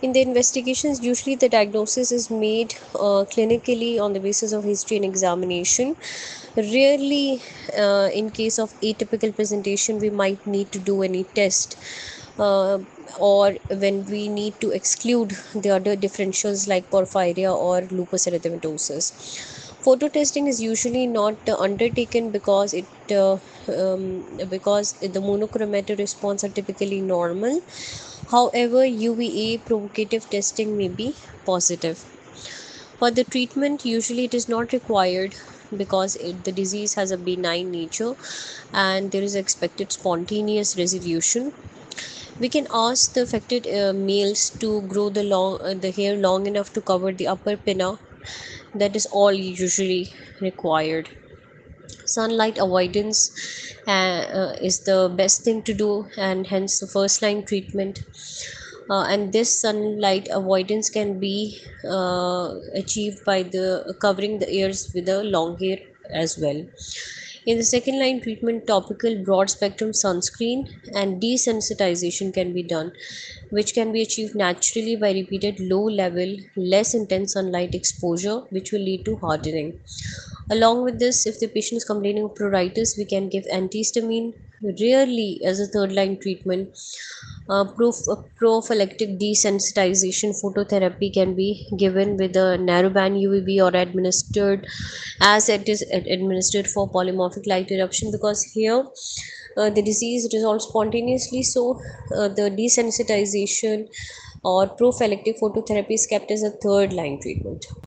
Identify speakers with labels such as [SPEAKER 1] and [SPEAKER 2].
[SPEAKER 1] In the investigations, usually the diagnosis is made clinically on the basis of history and examination. Rarely, in case of atypical presentation, we might need to do any test, uh, or when we need to exclude the other differentials like porphyria or lupus erythematosus. Photo testing is usually not undertaken because the monochromatic response are typically normal. However, UVA provocative testing may be positive. For the treatment, usually it is not required because the disease has a benign nature and there is expected spontaneous resolution. We can ask the affected males to grow the hair long enough to cover the upper pinna. That is all usually required. Sunlight avoidance is the best thing to do, and hence the first line treatment. And this sunlight avoidance can be achieved by the covering the ears with a long hair as well. In the second line treatment, topical broad spectrum sunscreen and desensitization can be done, which can be achieved naturally by repeated low level, less intense sunlight exposure, which will lead to hardening. Along with this, if the patient is complaining of pruritus, we can give antihistamine, rarely as a third line treatment. Prophylactic desensitization phototherapy can be given with a narrowband UVB or administered as it is administered for polymorphic light eruption, because here the disease resolves spontaneously. So, the desensitization or prophylactic phototherapy is kept as a third line treatment.